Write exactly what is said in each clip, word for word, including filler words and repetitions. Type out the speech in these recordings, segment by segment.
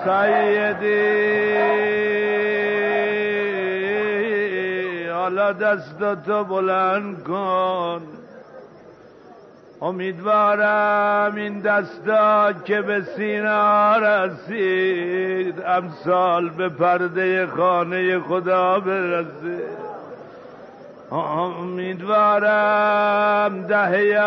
سیدی حالا دستاتو بلند کن، امیدوارم این دستا که به سینه رسید امسال به پرده خانه خدا برسید. امیدوارم دهه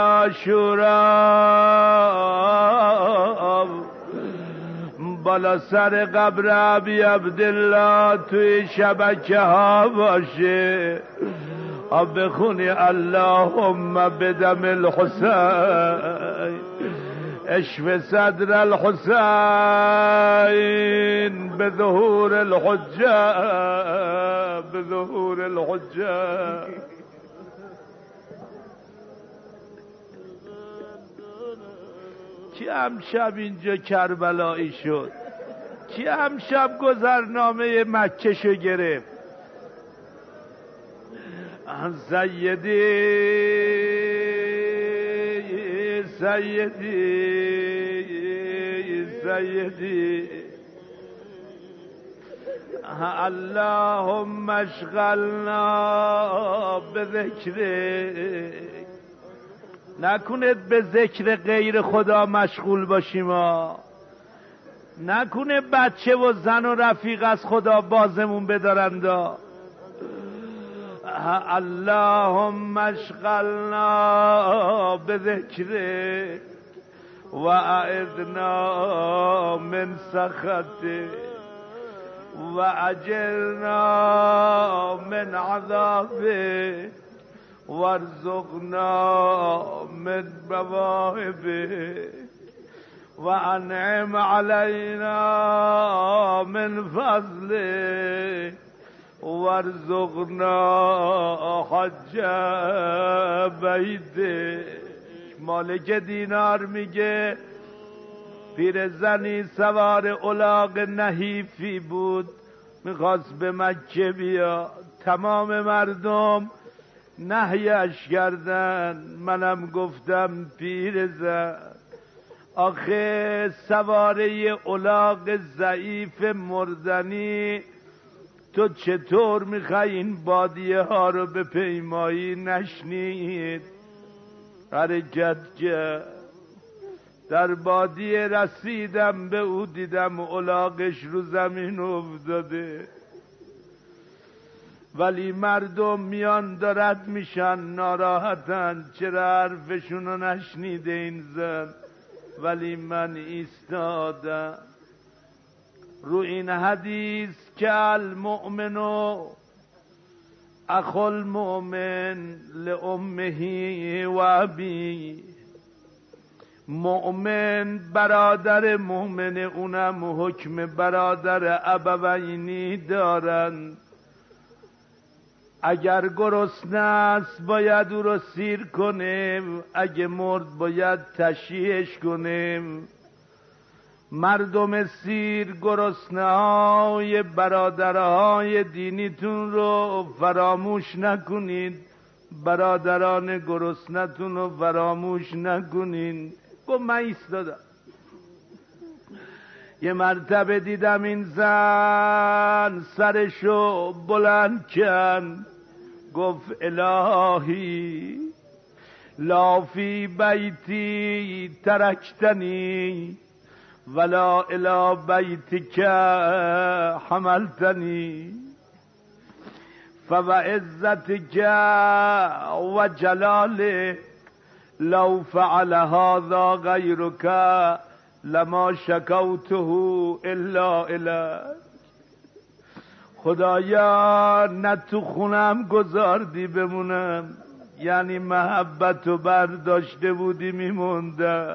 عاشورا بالا سر قبر ابی عبدالله توی شبکه ها باشه، اب بخونی اللهم بدم الحسین اشف صدر الحسین به ظهور الحجه به ظهور الحجه. کی امشب اینجا کربلایی شد؟ کی امشب گذرنامه مکه شو گرفت؟ سیدی سیدی سیدی اللهم اشغلنا به ذکرک. نکنید به ذکر غیر خدا مشغول باشیم ها. نکنه بچه و زن و رفیق از خدا بازمون بدارندا. اللهم اشغلنا به ذکرک و اعذنا من سخطک و اجرنا من عذابک وارزقنا من مواهبک و انعم علینا من فضلک وارزقنا حج بیتک. مالک دینار میگه پیرزنی سوار الاغ نحیفی بود، میخواست به مکه بیا، تمام مردم نهیش کردن. منم گفتم پیرزن آخه سواره الاغ ضعیف مردنی تو چطور میخوای این بادیه ها رو به پیمایی نشنید؟ حرکت کرد، در بادیه رسیدم به او، دیدم الاغش رو زمین افتاده، ولی مردم میان دارد میشن ناراحتن چرا حرفشونو نشنیده این زن. ولی من ایستادم رو این حدیث که المؤمنو اخو المؤمن لامه و ابی. مؤمن برادر مؤمن، اونم حکم برادر ابوینی دارن. اگر گرسنه است باید او رو سیر کنیم، اگه مرد باید تشییعش کنیم. مردم سیر گرسنه های برادرهای دینیتون رو فراموش نکنید، برادران گرسنتون رو فراموش نکنین. گفت من ایستادم. یه مرتبه دیدم این زن سرشو بلند کن، گفت الهی لا فی بیتی ترکتنی ولا الی بیتک حملتنی فوعزتک و جلاله لو فعل هذا غیرک لما شکوته الا الیک. خدایا نه تو خونم گذاردی بمونم، یعنی محبتو برداشته بودی میمونده،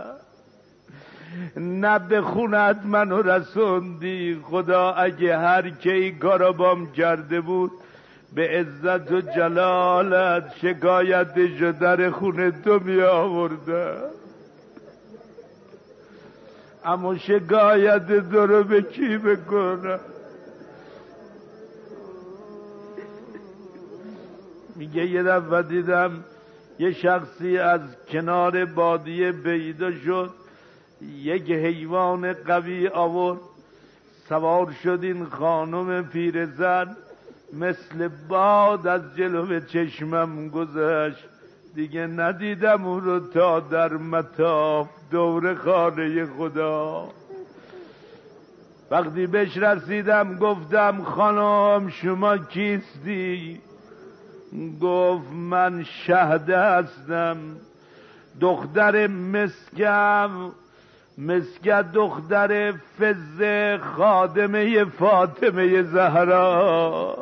نه به خونت منو رسوندی. خدا اگه هر کی کارو بام کرده بود به عزت و جلالت شکایتشو در خونه تو می آورده، اما شکایت تو رو به کی بکنم؟ میگه یه دفعه دیدم یه شخصی از کنار بادیه پیدا شد، یک حیوان قوی آورد، سوار شد این خانم پیرزن، مثل باد از جلو چشمم گذشت، دیگه ندیدم او رو تا در مطاف دور خانه خدا. وقتی بهش رسیدم گفتم خانم شما کیستی؟ گفت من شهده هستم، دختر مسکم، مسکه دختر فزه خادمه فاطمه زهرا.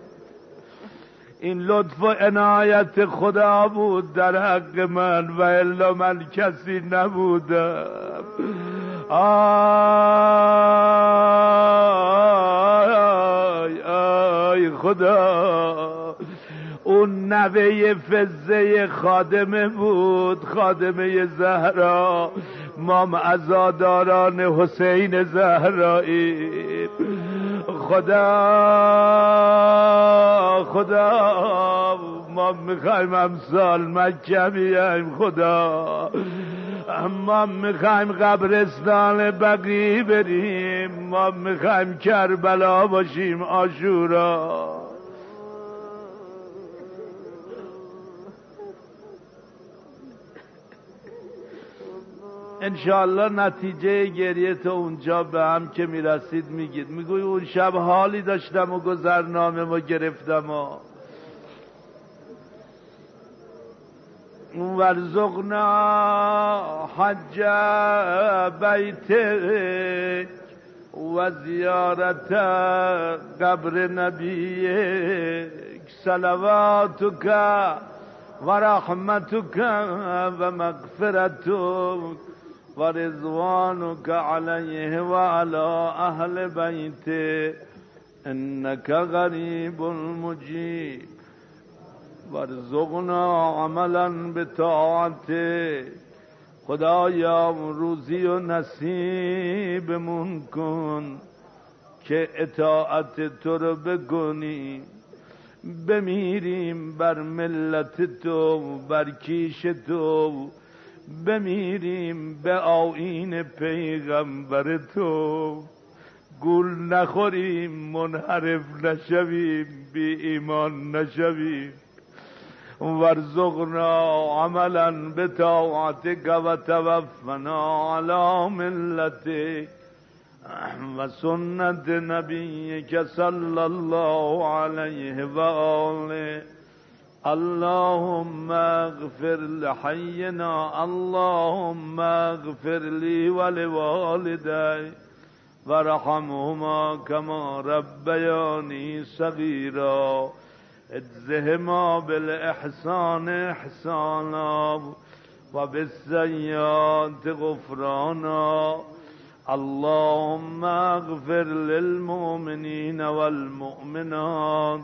این لطف و عنایت خدا بود در حق من و الا من کسی نبودم. آی آی خدا، اون نوه فزه خادمه بود، خادمه زهرا، ما عزاداران حسین زهرایی. خدا خدا ما میخوایم امسال مکه بیایم، خدا ما میخوایم قبرستان بقیع بریم، ما میخوایم کربلا باشیم، عاشورا. انشاءالله نتیجه گریه تو اونجا به هم که میرسید میگید. میگوی اون شب حالی داشتم و گذرنامه ما گرفتم و ورزقنا حج بیتک و زیارت قبر نبیک، صلواتک و رحمتک و مغفرتک و رضوانک علیه و علی اهل بیته، انک غریب مجیب. وارزقنا عملا بطاعته، خدایا روزی و نصیبمون کن که اطاعت تو رو بکنیم، بمیریم بر ملت تو، بر کیش تو، بمیریم به آیین پیغمبر تو، گول نخوریم، منحرف نشویم، بی ایمان نشویم. وارزقنا عملا بطاعتک و توفنا علی ملتک و سنت نبیک صلی الله علیه و آله. اللهم اغفر لحینا، اللهم اغفر لی ولوالدی ورحمهما کما ربیانی صغیرا، اجزهما بالاحسان احسانا و بالسیئات غفرانا. اللهم اغفر للمؤمنین والمؤمنات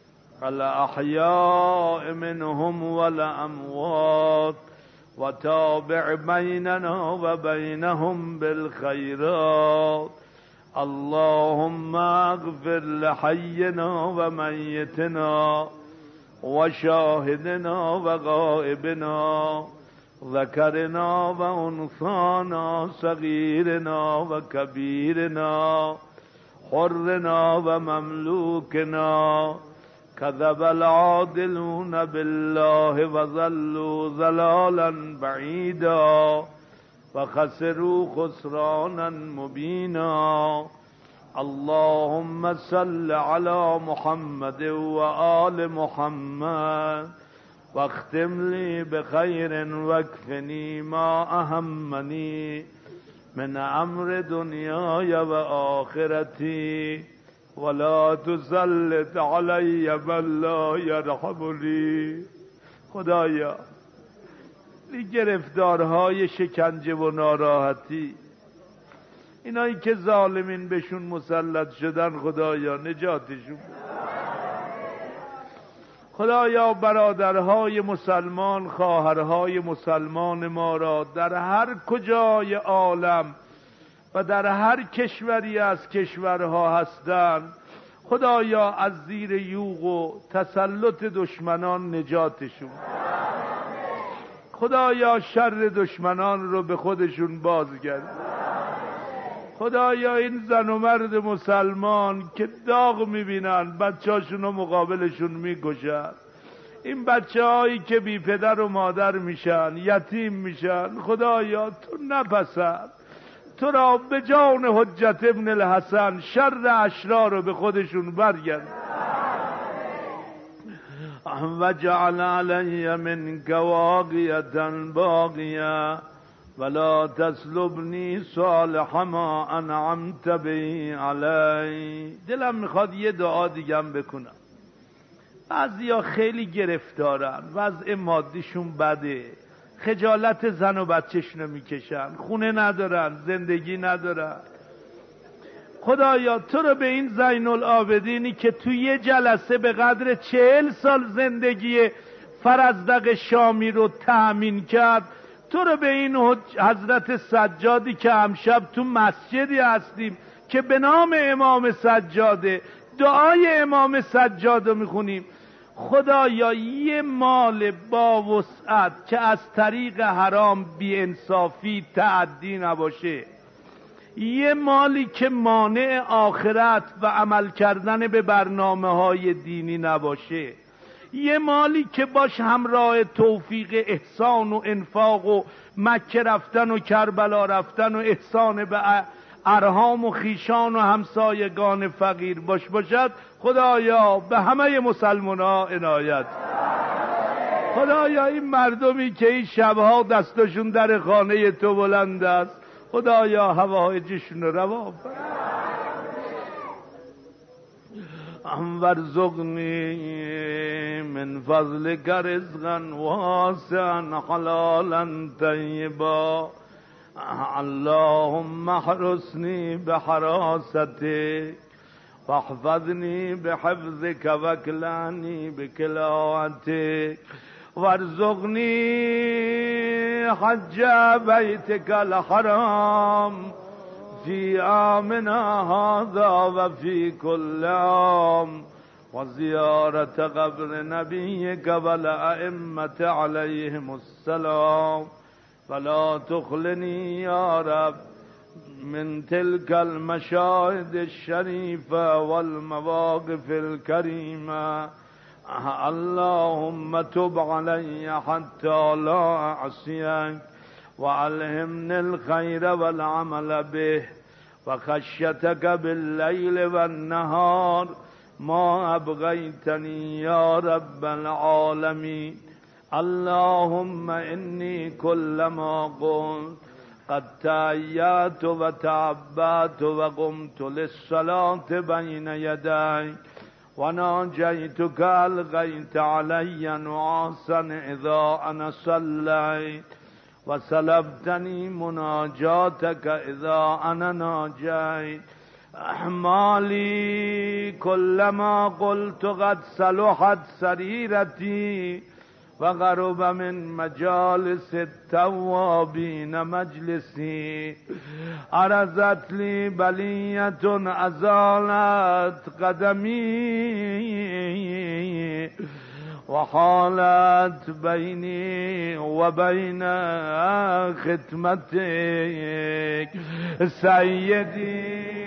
الاحیاء منهم والاموات وتابع بیننا و بینهم بالخیرات. اللهم اغفر لحینا و میتنا و شاهدنا و غائبنا، ذکرنا و انثانا، صغیرنا و کبیرنا، حرنا و مملوکنا. کذب العادلون بالله و ضلوا ضلالا بعیدا و خسروا خسرانا مبینا. اللهم صل علی محمد و آل محمد واختم لی بخیر واکفنی ما اهمنی من امر دنیای و آخرتی ولا تسلط علی من لا یرحمنی. خدایا این گرفتارهای شکنجه و ناراحتی، اینایی که ظالمین بهشون مسلط شدن، خدایا نجاتشون. خدایا برادرهای مسلمان، خواهرهای مسلمان ما را در هر کجای عالم و در هر کشوری از کشورها هستند، خدایا از زیر یوغ و تسلط دشمنان نجاتشون. خدایا شر دشمنان رو به خودشون بازگرد. خدایا این زن و مرد مسلمان که داغ میبینن بچه‌هاشون رو مقابلشون میکشن، این بچه هایی که بی پدر و مادر میشن، یتیم میشن، خدایا تو نپسند، تو را به جان حجت ابن الحسن شر اشرار رو به خودشون برگرد. و جعل علی منک واقیة باقیة ولا تسلبنی صالح ما انعمت به علی. دلم میخواد یه دعا دیگم بکنم. بعضیا خیلی گرفتارن، وضع مادیشون بده، خجالت زن و بچه‌شونو میکشن، خونه ندارن، زندگی ندارن. خدایا تو رو به این زین العابدینی که تو یه جلسه به قدر چهل سال زندگی فرزدق شامی رو تأمین کرد، تو رو به این حضرت سجادی که امشب تو مسجدی هستیم که به نام امام سجاده دعای امام سجاد رو میخونیم، خدایا یه مال با وسعت که از طریق حرام بی انصافی تعدی نباشه، یه مالی که مانع آخرت و عمل کردن به برنامه های دینی نباشه، یه مالی که باش همراه توفیق احسان و انفاق و مکه رفتن و کربلا رفتن و احسان به ارحام و خیشان و همسایگان فقیر باش باشد. خدایا به همه مسلمان ها عنایت. خدایا این مردمی که این شبها دستشون در خانه تو بلند است، خدایا حوائجشون رو روا وارزقنی من فضلک رزقا واسعا حلالا طیبا اللهم احرسنی بحراستک واحفظنی بحفظک واکلانی بکلاوتک وارزقنی حج بیتک الحرام فی عامنا هذا و فی کل عام و زیارت قبر نبیک و الائمة علیهم السلام ولا تخلنی یا رب من تلك المشاهد الشریفة والمواقف الكریمة. اللهم تب علی حتى لا اعصیک وألهمني الخير والعمل به وخشيتك بالليل والنهار ما أبغيتني يا رب العالمين. اللهم إني كلما قلت قد تهيأت وتعبأت وقمت للصلاة بين يديك وناجيتك ألقيت علي نعاسا إذا أنا صليت وسلبتني مناجاتك إذا أنا ناجيت. أحمالي كلما قلت قد صلحت سريرتي وغرب من مجالس التوابين مجلسي عرضت لي بلية أزالت قدمي وحالت بيني وبين ختمتك سيدي